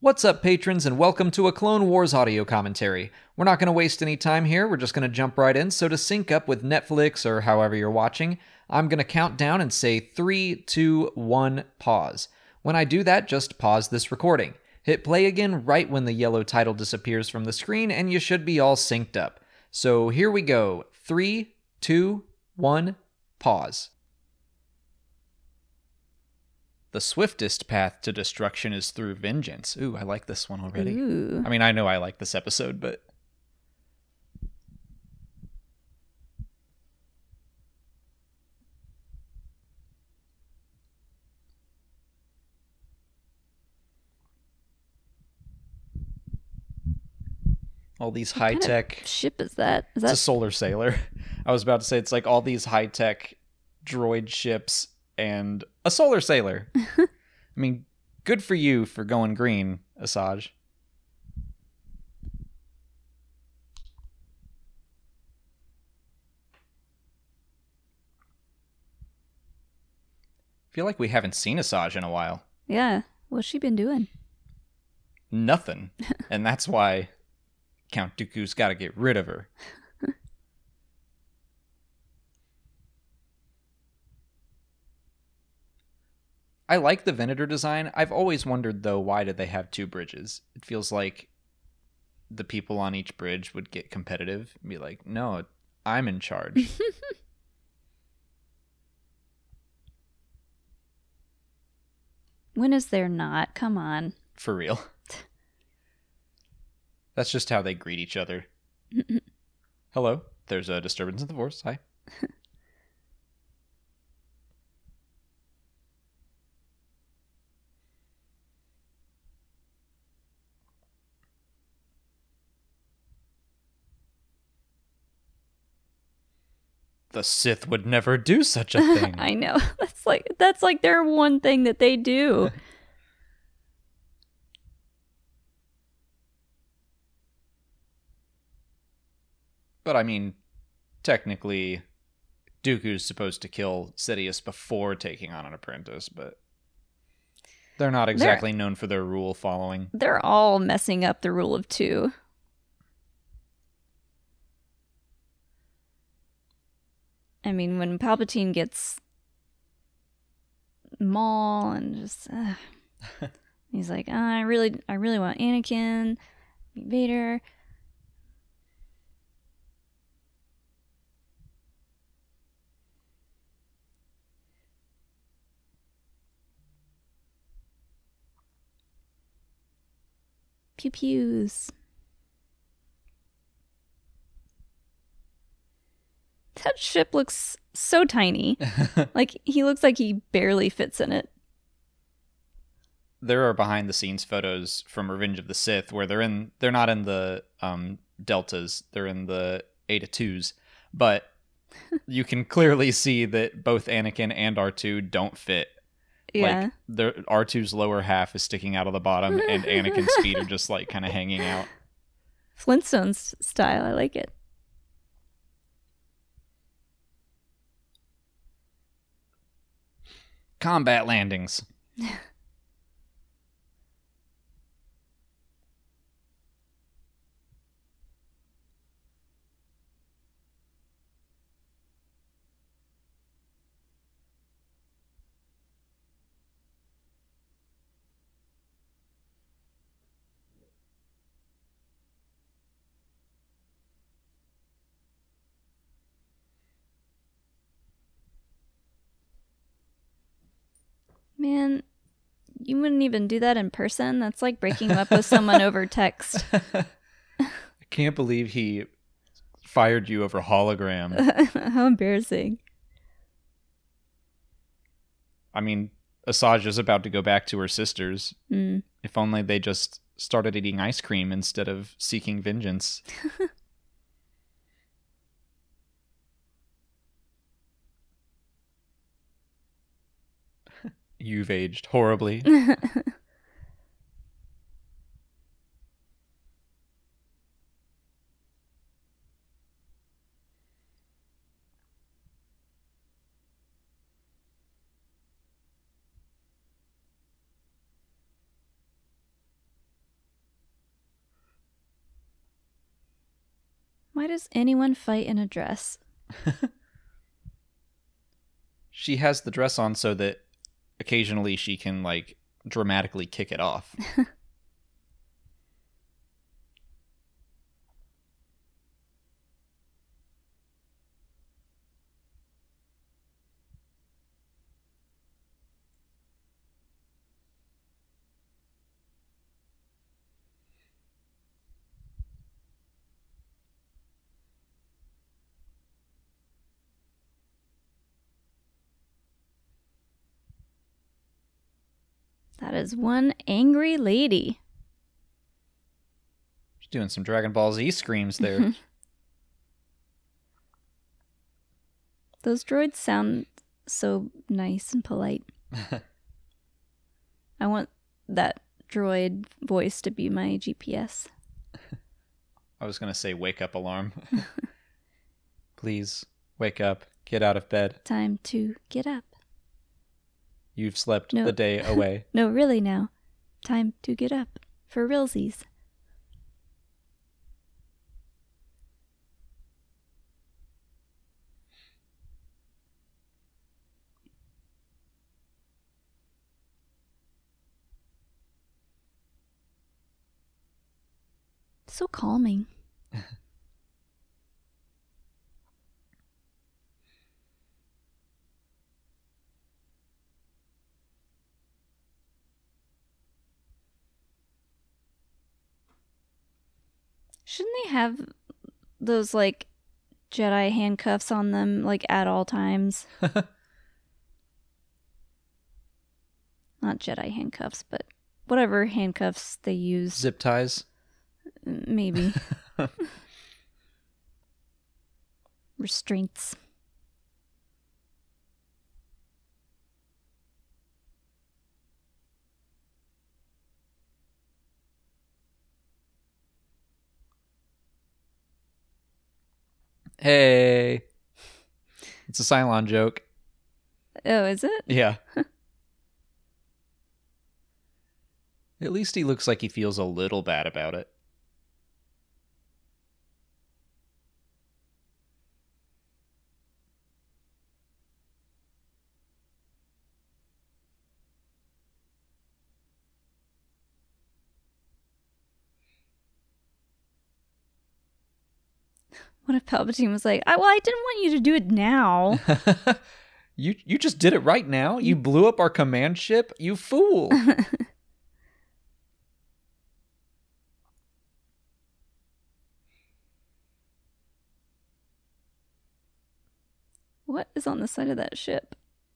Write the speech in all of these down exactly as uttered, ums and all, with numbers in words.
What's up, patrons, and welcome to a Clone Wars audio commentary. We're not going to waste any time here, we're just going to jump right in, so to sync up with Netflix or however you're watching, I'm going to count down and say three, two, one, pause. When I do that, just pause this recording. Hit play again right when the yellow title disappears from the screen, and you should be all synced up. So here we go. three, two, one, pause. The swiftest path to destruction is through vengeance. Ooh, I like this one already. Ooh. I mean, I know I like this episode, but... all these What kind of high-tech... ship is that? Is It's that a solar sailor. I was about to say, it's like all these high-tech droid ships and a solar sailor. I mean, good for you for going green, Asajj. I feel like we haven't seen Asajj in a while. Yeah. What's she been doing? Nothing. And that's why Count Dooku's got to get rid of her. I like the Venator design. I've always wondered, though, why did they have two bridges? It feels like the people on each bridge would get competitive and be like, no, I'm in charge. When is there not? Come on. For real. That's just how they greet each other. Hello, there's a disturbance in the Force. Hi. The Sith would never do such a thing. I know. That's like that's like their one thing that they do. But I mean, technically, Dooku's supposed to kill Sidious before taking on an apprentice, but they're not exactly they're, known for their rule following. They're all messing up the rule of two. I mean, when Palpatine gets Maul and just uh, he's like, oh, I really, I really want Anakin, Vader. Pew pews. That ship looks so tiny. Like, he looks like he barely fits in it. There are behind the scenes photos from Revenge of the Sith where they're in they're not in the um deltas, they're in the Eta twos, but you can clearly see that both Anakin and R two don't fit. Yeah. Like, the R two's lower half is sticking out of the bottom and Anakin's feet are just like kind of hanging out. Flintstones style, I like it. Combat landings. Man, you wouldn't even do that in person. That's like breaking up with someone over text. I can't believe he fired you over hologram. How embarrassing. I mean, Asajj is about to go back to her sisters. Mm. If only they just started eating ice cream instead of seeking vengeance. You've aged horribly. Why does anyone fight in a dress? She has the dress on so that occasionally she can, like, dramatically kick it off. That is one angry lady. She's doing some Dragon Ball Z screams there. Those droids sound so nice and polite. I want that droid voice to be my G P S. I was going to say wake up alarm. Please, wake up. Get out of bed. Time to get up. You've slept No. the day away. No, really now. Time to get up. For realsies. So calming. Shouldn't they have those, like, Jedi handcuffs on them, like, at all times? Not Jedi handcuffs, but whatever handcuffs they use. Zip ties. Maybe. Restraints. Hey. It's a Cylon joke. Oh, is it? Yeah. At least he looks like he feels a little bad about it. What if Palpatine was like, I, well, I didn't want you to do it now. you you just did it right now? You blew up our command ship? You fool. What is on the side of that ship?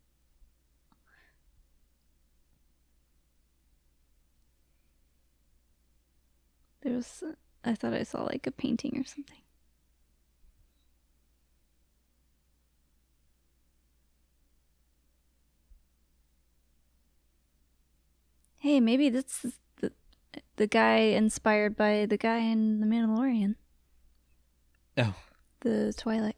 There was, I thought I saw like a painting or something. Hey, maybe this is the, the guy inspired by the guy in The Mandalorian. Oh. The Twilight.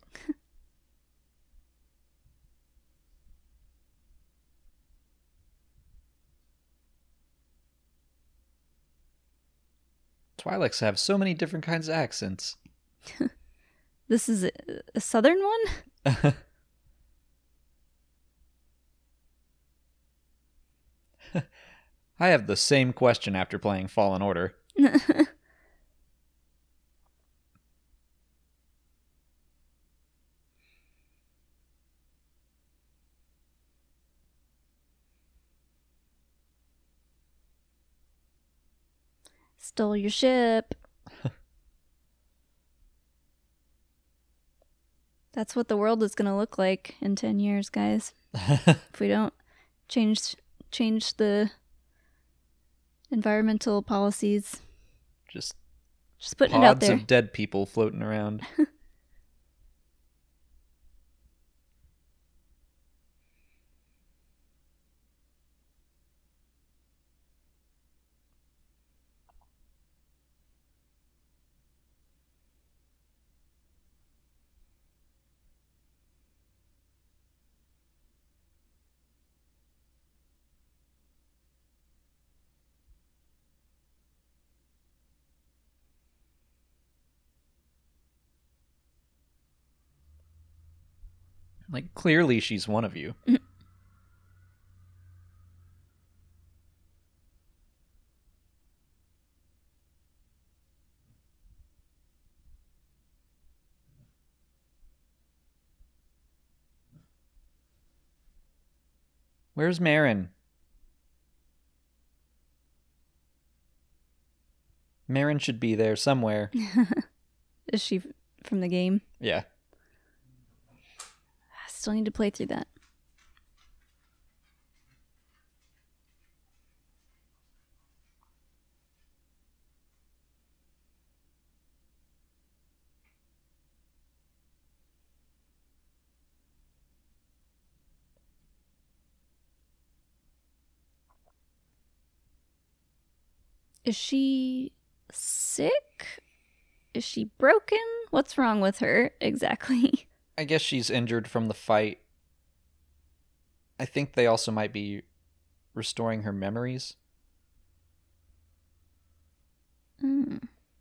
Twi'leks have so many different kinds of accents. This is a, a southern one? I have the same question after playing Fallen Order. Stole your ship. That's what the world is going to look like in ten years, guys. If we don't change change the environmental policies. Just, Just putting it out pods there. of dead people floating around. Like, clearly she's one of you. Where's Marin? Marin should be there somewhere. Is she f- from the game? Yeah. I still need to play through that. Is she sick? Is she broken? What's wrong with her exactly? I guess she's injured from the fight. I think they also might be restoring her memories. Mm.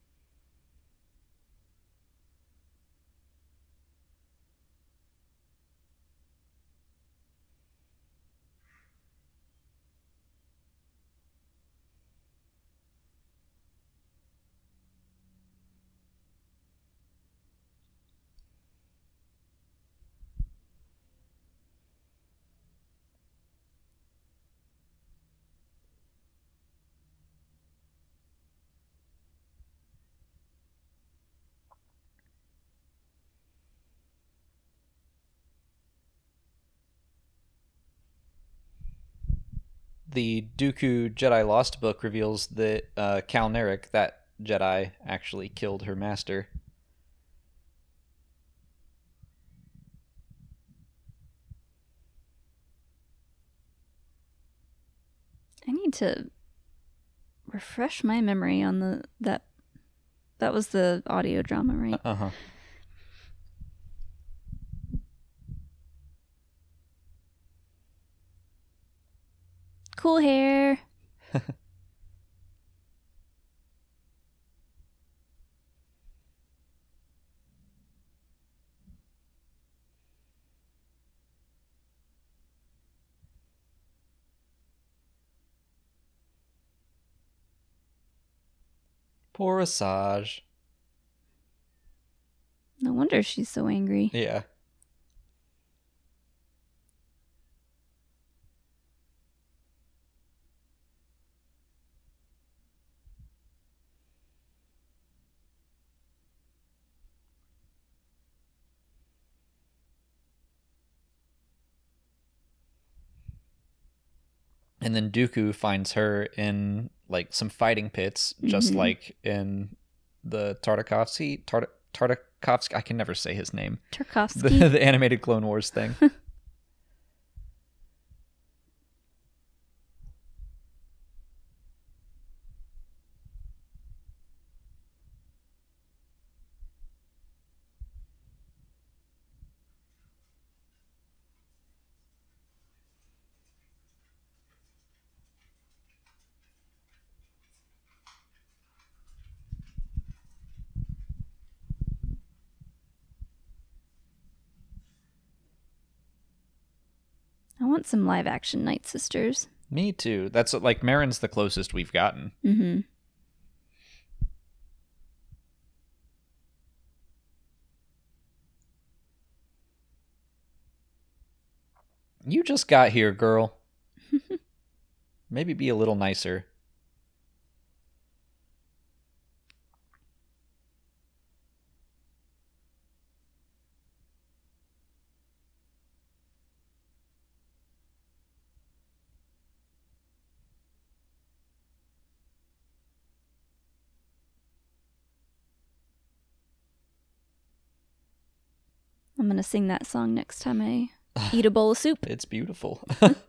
The Dooku Jedi Lost book reveals that uh, Cal Narek, that Jedi, actually killed her master. I need to refresh my memory on the that that was the audio drama, right? Uh-huh. Cool hair. Poor Asajj. No wonder she's so angry. Yeah. And then Dooku finds her in like some fighting pits, just Mhm. like in the Tartakovsky. Tart- Tartakovsky. I can never say his name. The, Tarkovsky. the animated Clone Wars thing. I want some live action Night Sisters. Me too. That's like Marin's the closest we've gotten. Mm-hmm. You just got here, girl. Maybe be a little nicer. I'm gonna sing that song next time I eat a bowl of soup. It's beautiful.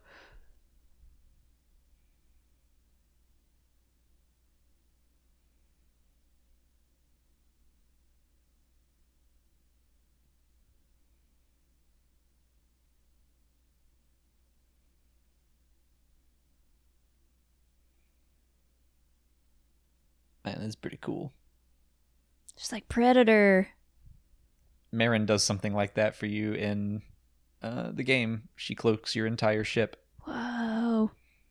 Man, that's pretty cool. Just like Predator. Marin does something like that for you in uh, the game. She cloaks your entire ship. Whoa.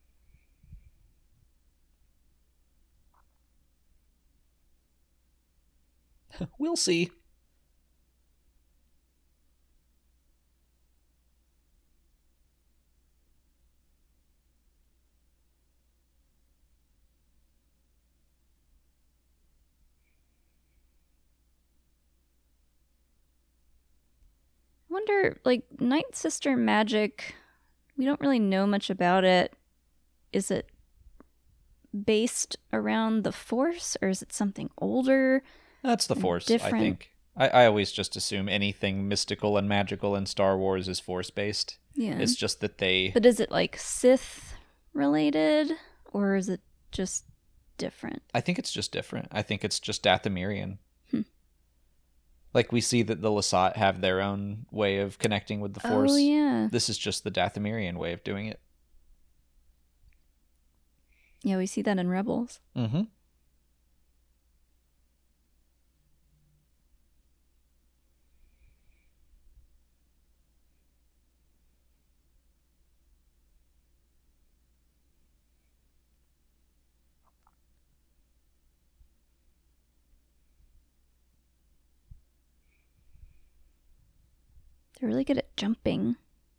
We'll see. I wonder, like, Night Sister magic, we don't really know much about it. Is it based around the Force, or is it something older? That's the Force, Different. I think. I, I always just assume anything mystical and magical in Star Wars is Force-based. Yeah. It's just that they... But is it, like, Sith related, or is it just different? I think it's just different. I think it's just Dathomirian. Hmm. Like, we see that the Lasat have their own way of connecting with the Force. Oh, yeah. This is just the Dathomirian way of doing it. Yeah, we see that in Rebels. Mm-hmm. They're really good at jumping.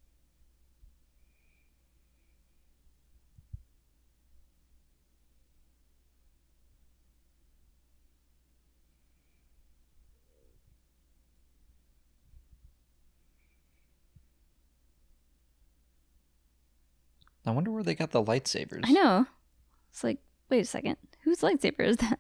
I wonder where they got the lightsabers. I know. It's like, wait a second. Whose lightsaber is that?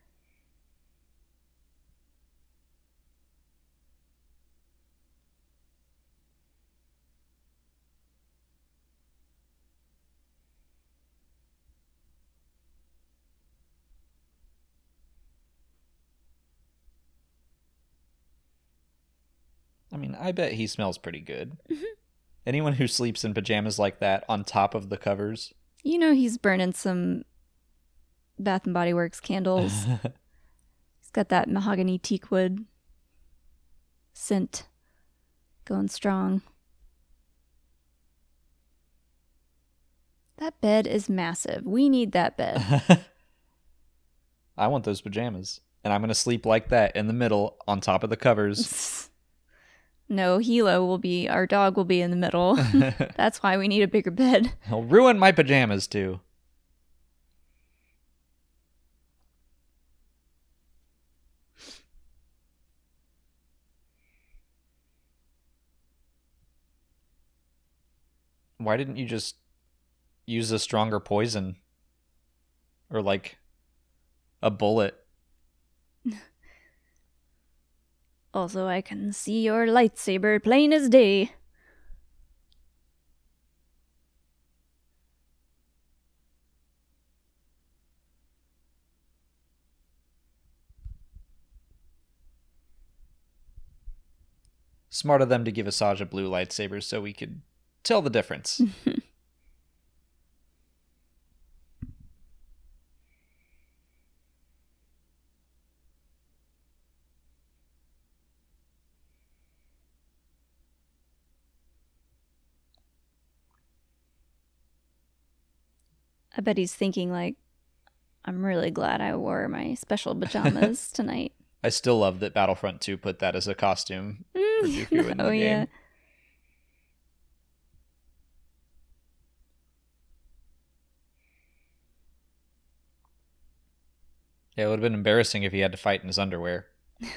I mean, I bet he smells pretty good. Mm-hmm. Anyone who sleeps in pajamas like that on top of the covers. You know he's burning some Bath and Body Works candles. He's got that mahogany teak wood scent going strong. That bed is massive. We need that bed. I want those pajamas. And I'm going to sleep like that in the middle on top of the covers. No, Hilo will be, our dog will be in the middle. That's why we need a bigger bed. He'll ruin my pajamas too. Why didn't you just use a stronger poison? Or like a bullet? Also, I can see your lightsaber plain as day. Smart of them to give Asajj a blue lightsaber so we could tell the difference. I bet he's thinking, like, I'm really glad I wore my special pajamas tonight. I still love that Battlefront two put that as a costume for Dooku in the Oh, game. yeah. Yeah, it would have been embarrassing if he had to fight in his underwear.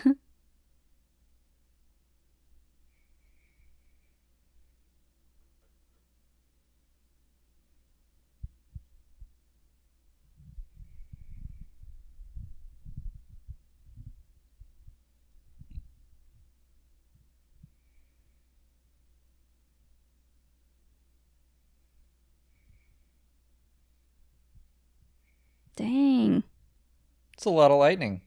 Dang. It's a lot of lightning.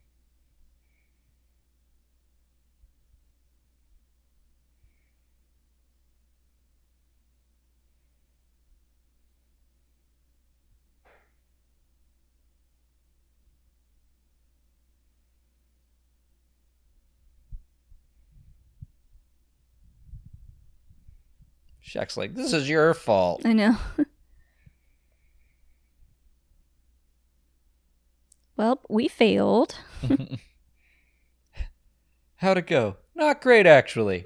Shaq's like, this is your fault. I know. Well, we failed. How'd it go? Not great, actually.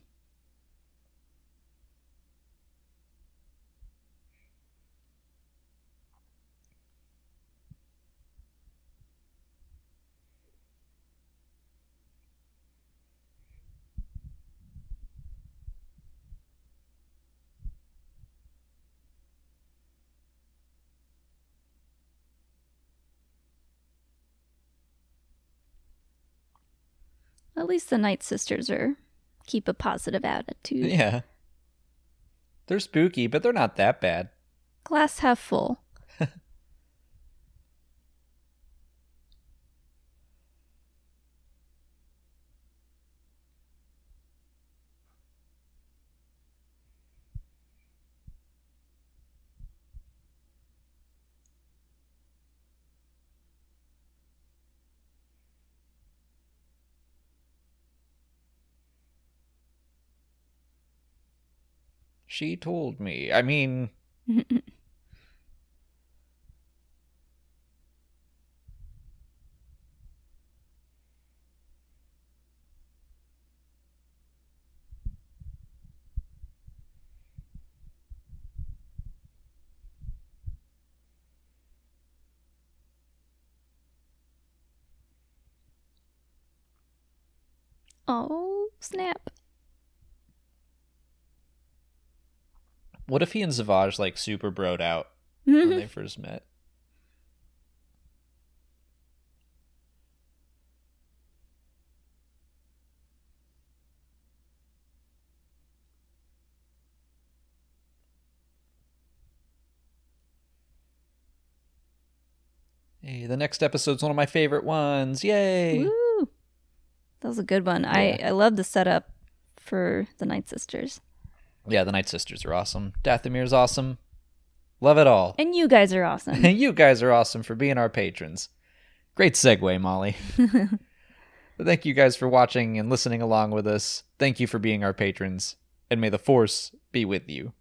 At least the Night Sisters are keep a positive attitude. Yeah. They're spooky, but they're not that bad. Glass half full. She told me. I mean... Oh, snap. What if he and Savage, like, super broed out when they first met? Hey, the next episode's one of my favorite ones. Yay! Woo! That was a good one. Yeah. I, I love the setup for the Night Sisters. Yeah, the Night Sisters are awesome. Dathomir's awesome. Love it all. And you guys are awesome. And you guys are awesome for being our patrons. Great segue, Molly. But thank you guys for watching and listening along with us. Thank you for being our patrons. And may the Force be with you.